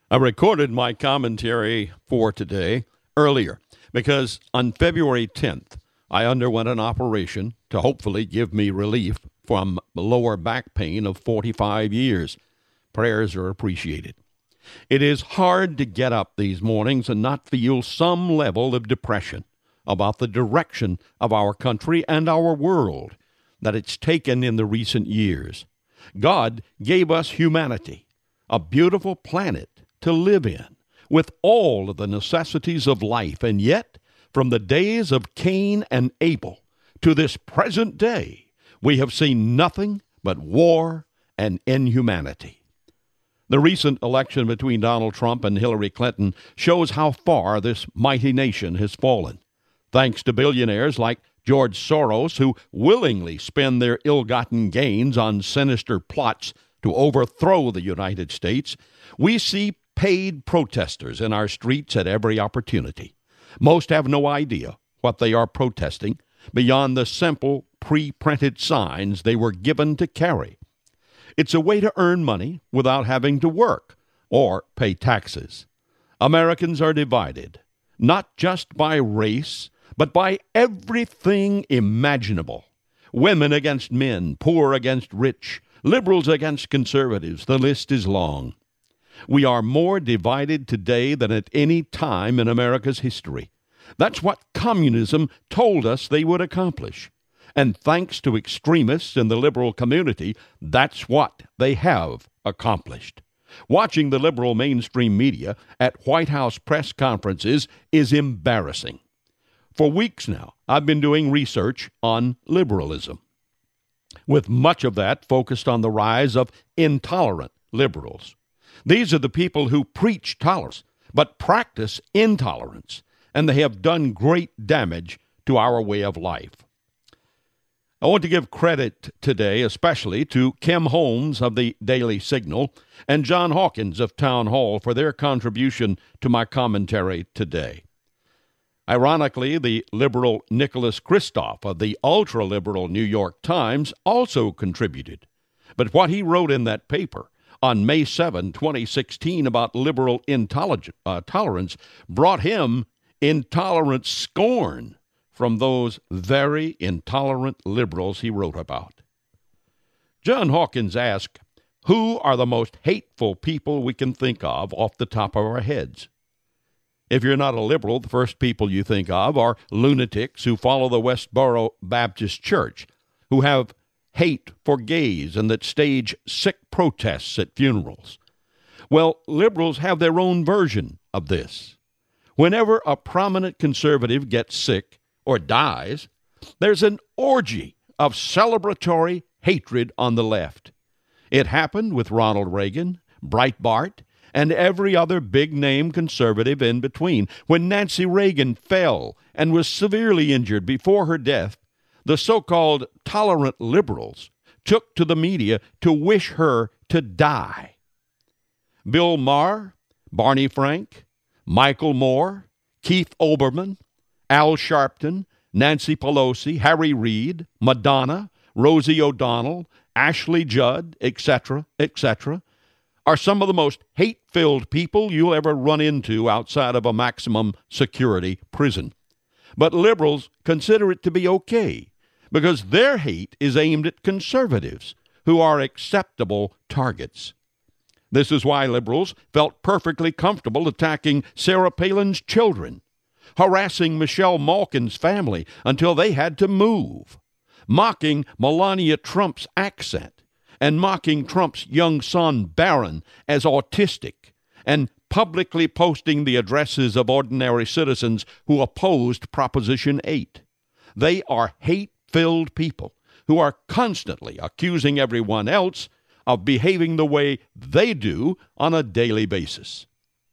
I recorded my commentary for today earlier because on February 10th, I underwent an operation to hopefully give me relief from lower back pain of 45 years. Prayers are appreciated. It is hard to get up these mornings and not feel some level of depression about the direction of our country and our world that it's taken in the recent years. God gave us humanity, a beautiful planet to live in, with all of the necessities of life, and yet, from the days of Cain and Abel to this present day, we have seen nothing but war and inhumanity. The recent election between Donald Trump and Hillary Clinton shows how far this mighty nation has fallen, thanks to billionaires like George Soros, who willingly spend their ill-gotten gains on sinister plots to overthrow the United States. We see paid protesters in our streets at every opportunity. Most have no idea what they are protesting beyond the simple pre-printed signs they were given to carry. It's a way to earn money without having to work or pay taxes. Americans are divided, not just by race, but by everything imaginable. Women against men, poor against rich, liberals against conservatives. The list is long. We are more divided today than at any time in America's history. That's what communism told us they would accomplish. And thanks to extremists in the liberal community, that's what they have accomplished. Watching the liberal mainstream media at White House press conferences is embarrassing. For weeks now, I've been doing research on liberalism, with much of that focused on the rise of intolerant liberals. These are the people who preach tolerance, but practice intolerance, and they have done great damage to our way of life. I want to give credit today, especially to Kim Holmes of the Daily Signal and John Hawkins of Town Hall for their contribution to my commentary today. Ironically, the liberal Nicholas Kristof of the ultra-liberal New York Times also contributed. But what he wrote in that paper on May 7, 2016, about liberal tolerance brought him intolerant scorn from those very intolerant liberals he wrote about. John Hawkins asked, who are the most hateful people we can think of off the top of our heads? If you're not a liberal, the first people you think of are lunatics who follow the Westboro Baptist Church, who have hate for gays and that stage sick protests at funerals. Well, liberals have their own version of this. Whenever a prominent conservative gets sick or dies, there's an orgy of celebratory hatred on the left. It happened with Ronald Reagan, Breitbart, and every other big-name conservative in between. When Nancy Reagan fell and was severely injured before her death, the so-called tolerant liberals took to the media to wish her to die. Bill Maher, Barney Frank, Michael Moore, Keith Olbermann, Al Sharpton, Nancy Pelosi, Harry Reid, Madonna, Rosie O'Donnell, Ashley Judd, etc., are some of the most hate-filled people you'll ever run into outside of a maximum security prison. But liberals consider it to be okay because their hate is aimed at conservatives who are acceptable targets. This is why liberals felt perfectly comfortable attacking Sarah Palin's children, harassing Michelle Malkin's family until they had to move, mocking Melania Trump's accent, and mocking Trump's young son Barron as autistic, and publicly posting the addresses of ordinary citizens who opposed Proposition 8. They are hate-filled people who are constantly accusing everyone else of behaving the way they do on a daily basis.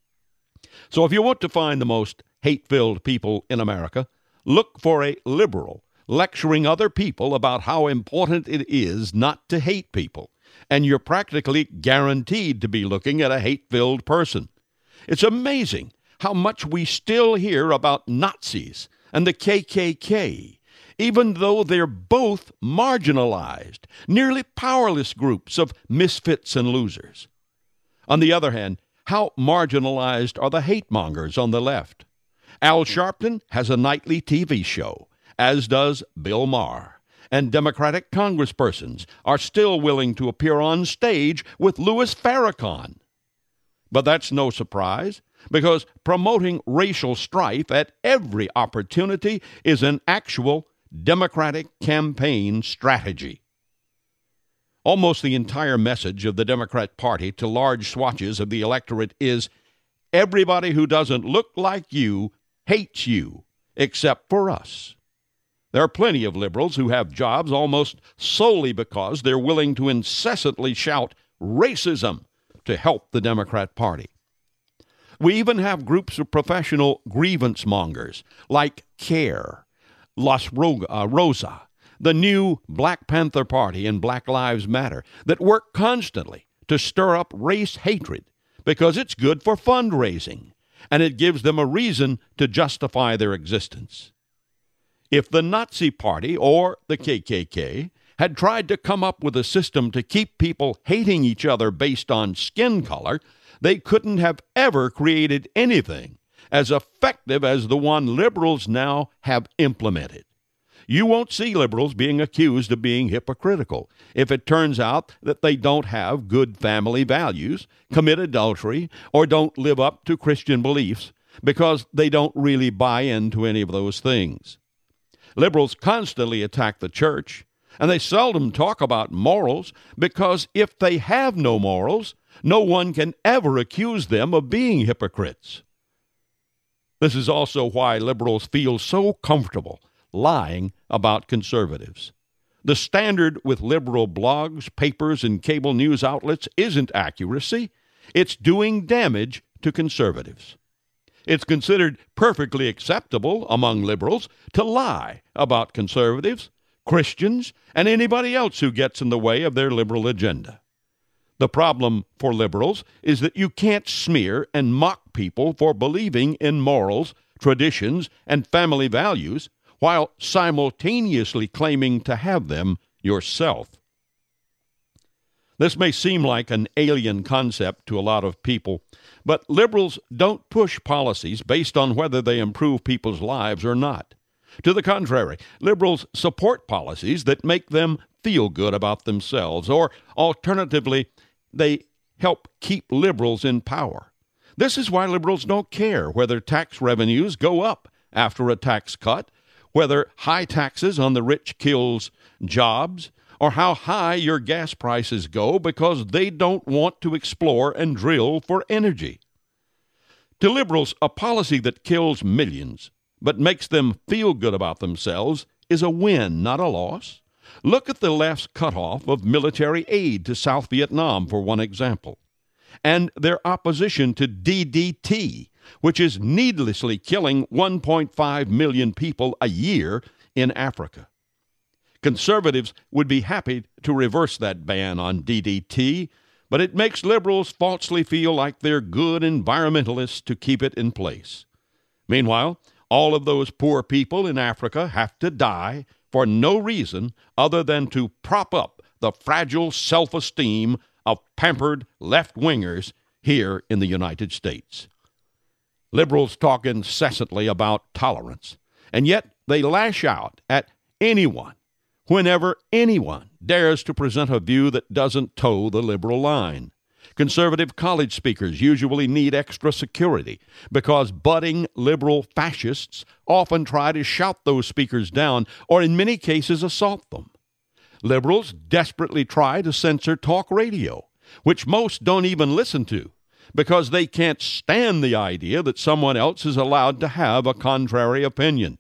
So if you want to find the most hate-filled people in America, look for a liberal lecturing other people about how important it is not to hate people, and you're practically guaranteed to be looking at a hate-filled person. It's amazing how much we still hear about Nazis and the KKK, even though they're both marginalized, nearly powerless groups of misfits and losers. On the other hand, how marginalized are the hate mongers on the left? Al Sharpton has a nightly TV show, as does Bill Maher, and Democratic congresspersons are still willing to appear on stage with Louis Farrakhan. But that's no surprise, because promoting racial strife at every opportunity is an actual Democratic campaign strategy. Almost the entire message of the Democrat Party to large swatches of the electorate is, everybody who doesn't look like you hates you, except for us. There are plenty of liberals who have jobs almost solely because they're willing to incessantly shout racism to help the Democrat Party. We even have groups of professional grievance mongers like CARE, Rosa, the new Black Panther Party and Black Lives Matter that work constantly to stir up race hatred because it's good for fundraising and it gives them a reason to justify their existence. If the Nazi Party or the KKK had tried to come up with a system to keep people hating each other based on skin color, they couldn't have ever created anything as effective as the one liberals now have implemented. You won't see liberals being accused of being hypocritical if it turns out that they don't have good family values, commit adultery, or don't live up to Christian beliefs, because they don't really buy into any of those things. Liberals constantly attack the church, and they seldom talk about morals, because if they have no morals, no one can ever accuse them of being hypocrites. This is also why liberals feel so comfortable lying about conservatives. The standard with liberal blogs, papers, and cable news outlets isn't accuracy. It's doing damage to conservatives. It's considered perfectly acceptable among liberals to lie about conservatives, Christians, and anybody else who gets in the way of their liberal agenda. The problem for liberals is that you can't smear and mock people for believing in morals, traditions, and family values while simultaneously claiming to have them yourself. This may seem like an alien concept to a lot of people, but liberals don't push policies based on whether they improve people's lives or not. To the contrary, liberals support policies that make them feel good about themselves, or alternatively, they help keep liberals in power. This is why liberals don't care whether tax revenues go up after a tax cut, whether high taxes on the rich kills jobs, or how high your gas prices go, because they don't want to explore and drill for energy. To liberals, a policy that kills millions but makes them feel good about themselves is a win, not a loss. Look at the left's cutoff of military aid to South Vietnam, for one example, and their opposition to DDT, which is needlessly killing 1.5 million people a year in Africa. Conservatives would be happy to reverse that ban on DDT, but it makes liberals falsely feel like they're good environmentalists to keep it in place. Meanwhile, all of those poor people in Africa have to die for no reason other than to prop up the fragile self-esteem of pampered left-wingers here in the United States. Liberals talk incessantly about tolerance, and yet they lash out at anyone whenever anyone dares to present a view that doesn't toe the liberal line. Conservative college speakers usually need extra security because budding liberal fascists often try to shout those speakers down or in many cases assault them. Liberals desperately try to censor talk radio, which most don't even listen to, because they can't stand the idea that someone else is allowed to have a contrary opinion.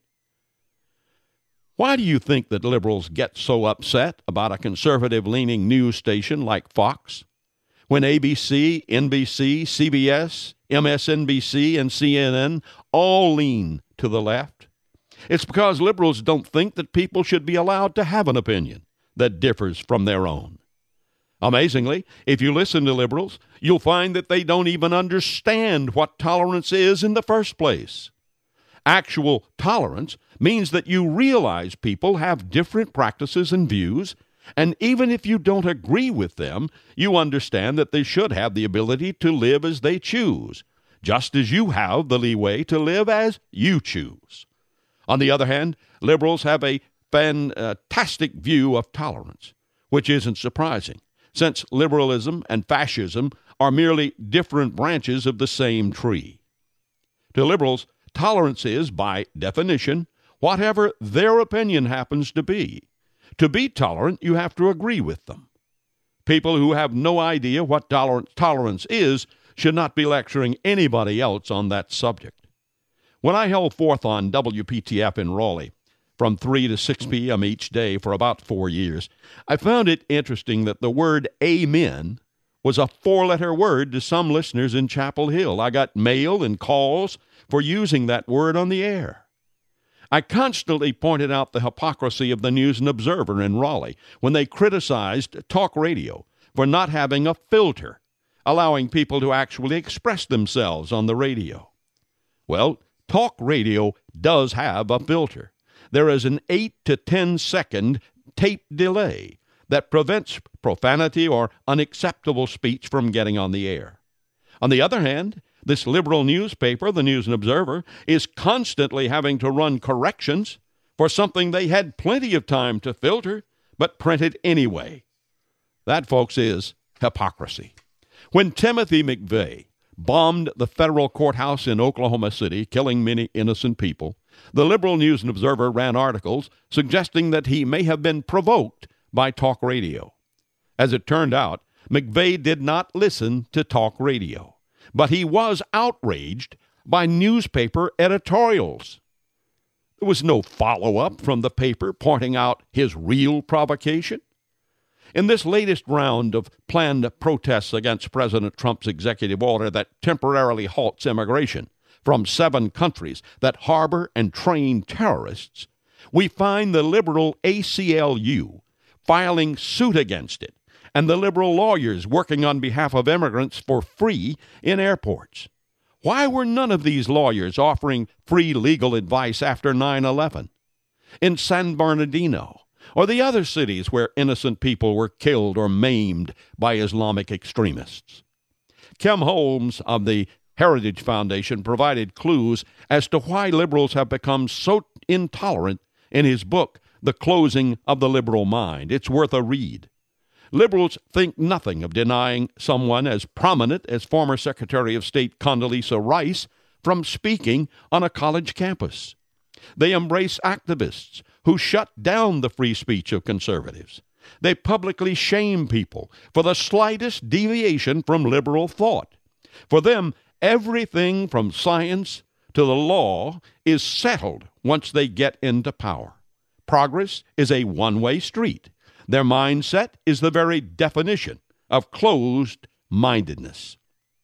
Why do you think that liberals get so upset about a conservative-leaning news station like Fox, when ABC, NBC, CBS, MSNBC, and CNN all lean to the left? It's because liberals don't think that people should be allowed to have an opinion that differs from their own. Amazingly, if you listen to liberals, you'll find that they don't even understand what tolerance is in the first place. Actual tolerance means that you realize people have different practices and views, And even if you don't agree with them, you understand that they should have the ability to live as they choose, just as you have the leeway to live as you choose. On the other hand, liberals have a fantastic view of tolerance, which isn't surprising, since liberalism and fascism are merely different branches of the same tree. To liberals, tolerance is, by definition, whatever their opinion happens to be. To be tolerant, you have to agree with them. People who have no idea what tolerance is should not be lecturing anybody else on that subject. When I held forth on WPTF in Raleigh from 3 to 6 p.m. each day for about 4 years, I found it interesting that the word amen was a 4-letter word to some listeners in Chapel Hill. I got mail and calls for using that word on the air. I constantly pointed out the hypocrisy of the News and Observer in Raleigh when they criticized talk radio for not having a filter, allowing people to actually express themselves on the radio. Well, talk radio does have a filter. There is an 8 to 10 second tape delay that prevents profanity or unacceptable speech from getting on the air. On the other hand, this liberal newspaper, the News and Observer, is constantly having to run corrections for something they had plenty of time to filter, but printed anyway. That, folks, is hypocrisy. When Timothy McVeigh bombed the federal courthouse in Oklahoma City, killing many innocent people, the liberal News and Observer ran articles suggesting that he may have been provoked by talk radio. As it turned out, McVeigh did not listen to talk radio, but he was outraged by newspaper editorials. There was no follow-up from the paper pointing out his real provocation. In this latest round of planned protests against President Trump's executive order that temporarily halts immigration from 7 countries that harbor and train terrorists, we find the liberal ACLU filing suit against it, and the liberal lawyers working on behalf of immigrants for free in airports. Why were none of these lawyers offering free legal advice after 9/11? In San Bernardino, or the other cities where innocent people were killed or maimed by Islamic extremists. Kem Holmes of the Heritage Foundation provided clues as to why liberals have become so intolerant in his book, The Closing of the Liberal Mind. It's worth a read. Liberals think nothing of denying someone as prominent as former Secretary of State Condoleezza Rice from speaking on a college campus. They embrace activists who shut down the free speech of conservatives. They publicly shame people for the slightest deviation from liberal thought. For them, everything from science to the law is settled once they get into power. Progress is a one-way street. Their mindset is the very definition of closed-mindedness.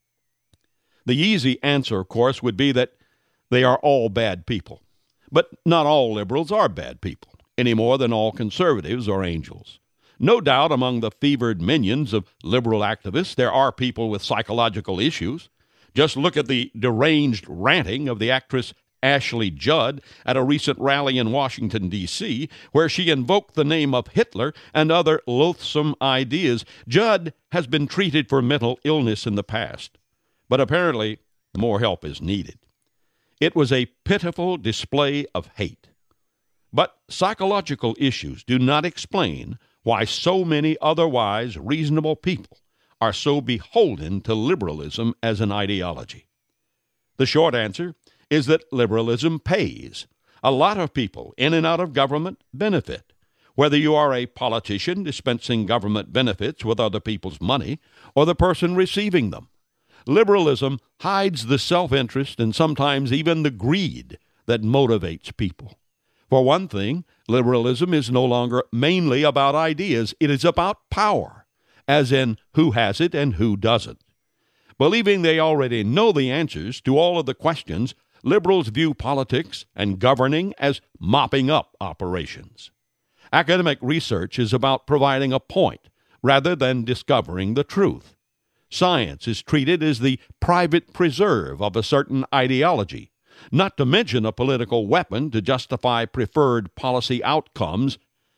The easy answer, of course, would be that they are all bad people. But not all liberals are bad people, any more than all conservatives are angels. No doubt among the fevered minions of liberal activists, there are people with psychological issues. Just look at the deranged ranting of the actress Ashley Judd at a recent rally in Washington, D.C., where she invoked the name of Hitler and other loathsome ideas. Judd has been treated for mental illness in the past, but apparently more help is needed. It was a pitiful display of hate. But psychological issues do not explain why so many otherwise reasonable people are so beholden to liberalism as an ideology. The short answer is that liberalism pays. A lot of people in and out of government benefit. Whether you are a politician dispensing government benefits with other people's money or the person receiving them. Liberalism hides the self-interest and sometimes even the greed that motivates people. For one thing, liberalism is no longer mainly about ideas. It is about power, as in who has it and who doesn't. Believing they already know the answers to all of the questions, liberals view politics and governing as mopping up operations. Academic research is about providing a point rather than discovering the truth. Science is treated as the private preserve of a certain ideology, not to mention a political weapon to justify preferred policy outcomes.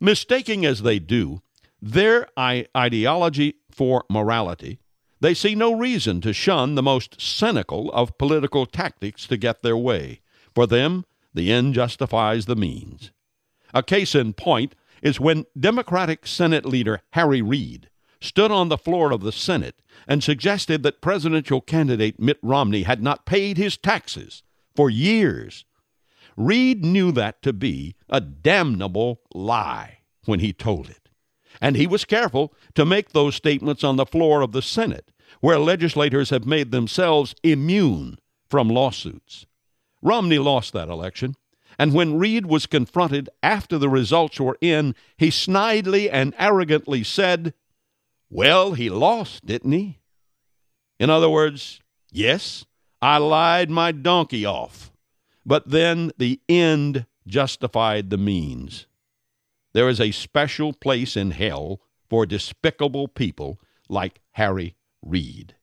Mistaking as they do their ideology for morality, they see no reason to shun the most cynical of political tactics to get their way. For them, the end justifies the means. A case in point is when Democratic Senate leader Harry Reid stood on the floor of the Senate and suggested that presidential candidate Mitt Romney had not paid his taxes for years. Reid knew that to be a damnable lie when he told it. And he was careful to make those statements on the floor of the Senate, where legislators have made themselves immune from lawsuits. Romney lost that election, and when Reid was confronted after the results were in, he snidely and arrogantly said, "Well, he lost, didn't he?" In other words, yes, I lied my donkey off, but then the end justified the means. There is a special place in hell for despicable people like Harry Reid.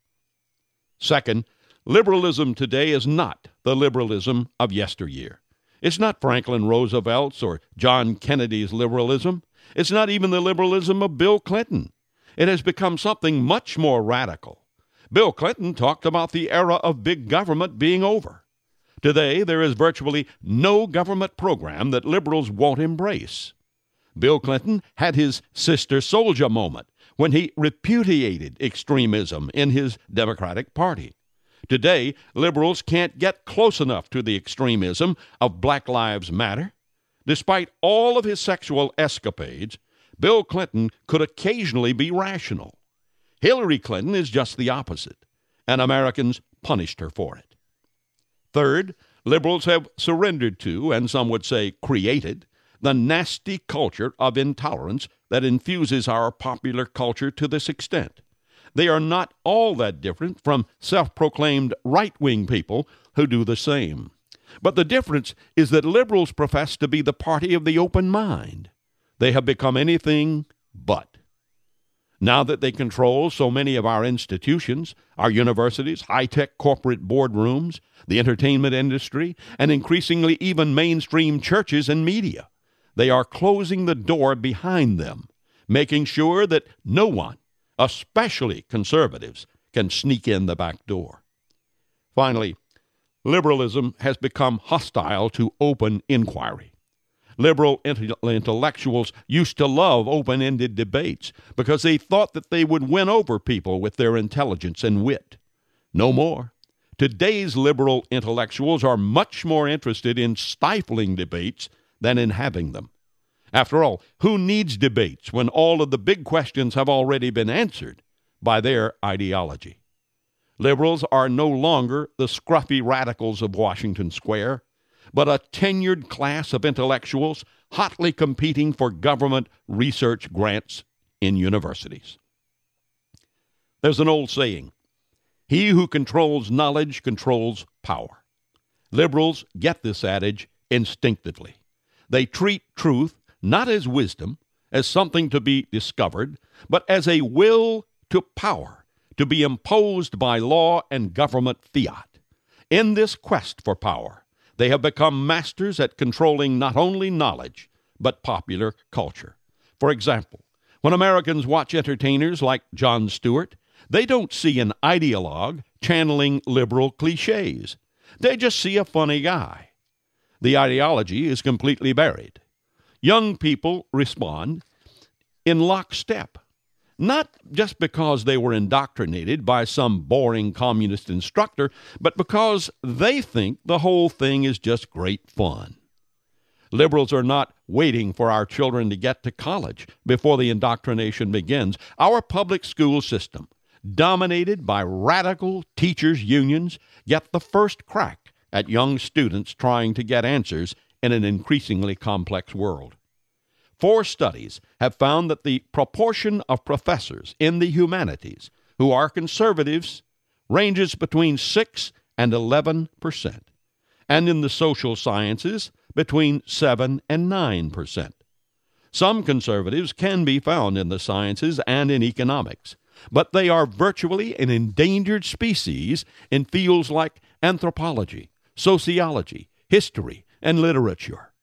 Second, liberalism today is not the liberalism of yesteryear. It's not Franklin Roosevelt's or John Kennedy's liberalism. It's not even the liberalism of Bill Clinton. It has become something much more radical. Bill Clinton talked about the era of big government being over. Today, there is virtually no government program that liberals won't embrace. Bill Clinton had his sister soldier moment when he repudiated extremism in his Democratic Party. Today, liberals can't get close enough to the extremism of Black Lives Matter. Despite all of his sexual escapades, Bill Clinton could occasionally be rational. Hillary Clinton is just the opposite, and Americans punished her for it. Third, liberals have surrendered to, and some would say created, the nasty culture of intolerance that infuses our popular culture to this extent. They are not all that different from self-proclaimed right-wing people who do the same. But the difference is that liberals profess to be the party of the open mind. They have become anything but. Now that they control so many of our institutions, our universities, high-tech corporate boardrooms, the entertainment industry, and increasingly even mainstream churches and media, they are closing the door behind them, making sure that no one, especially conservatives, can sneak in the back door. Finally, liberalism has become hostile to open inquiry. Liberal intellectuals used to love open-ended debates because they thought that they would win over people with their intelligence and wit. No more. Today's liberal intellectuals are much more interested in stifling debates than in having them. After all, who needs debates when all of the big questions have already been answered by their ideology? Liberals are no longer the scruffy radicals of Washington Square, but a tenured class of intellectuals hotly competing for government research grants in universities. There's an old saying, "He who controls knowledge controls power." Liberals get this adage instinctively. They treat truth not as wisdom, as something to be discovered, but as a will to power, to be imposed by law and government fiat. In this quest for power, they have become masters at controlling not only knowledge, but popular culture. For example, when Americans watch entertainers like Jon Stewart, they don't see an ideologue channeling liberal cliches. They just see a funny guy. The ideology is completely buried. Young people respond in lockstep, not just because they were indoctrinated by some boring communist instructor, but because they think the whole thing is just great fun. Liberals are not waiting for our children to get to college before the indoctrination begins. Our public school system, dominated by radical teachers' unions, get the first crack at young students trying to get answers in an increasingly complex world. 4 studies have found that the proportion of professors in the humanities who are conservatives ranges between 6 and 11%, and in the social sciences between 7 and 9%. Some conservatives can be found in the sciences and in economics, but they are virtually an endangered species in fields like anthropology, sociology, history, and literature.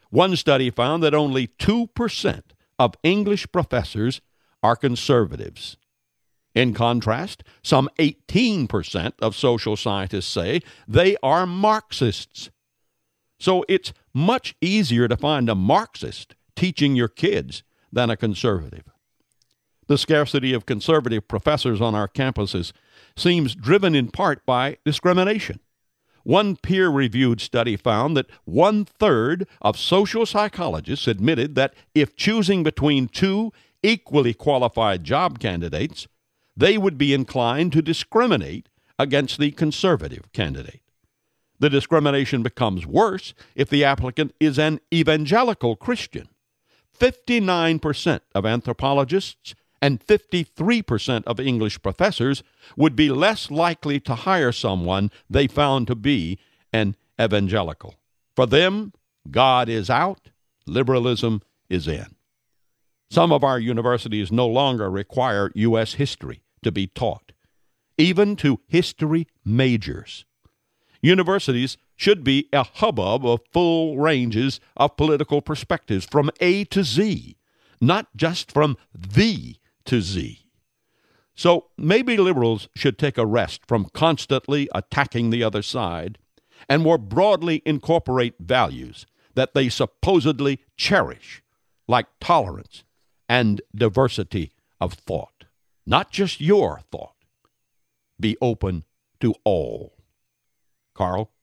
One study found that only 2% of English professors are conservatives. In contrast, some 18% of social scientists say they are Marxists. So it's much easier to find a Marxist teaching your kids than a conservative. The scarcity of conservative professors on our campuses seems driven in part by discrimination. One peer-reviewed study found that 1/3 of social psychologists admitted that if choosing between two equally qualified job candidates, they would be inclined to discriminate against the conservative candidate. The discrimination becomes worse if the applicant is an evangelical Christian. 59% of anthropologists and 53% of English professors would be less likely to hire someone they found to be an evangelical. For them, God is out, liberalism is in. Some of our universities no longer require U.S. history to be taught, even to history majors. Universities should be a hubbub of full ranges of political perspectives from A to Z, not just from the to Z. So maybe liberals should take a rest from constantly attacking the other side and more broadly incorporate values that they supposedly cherish, like tolerance and diversity of thought. Not just your thought. Be open to all. Carl?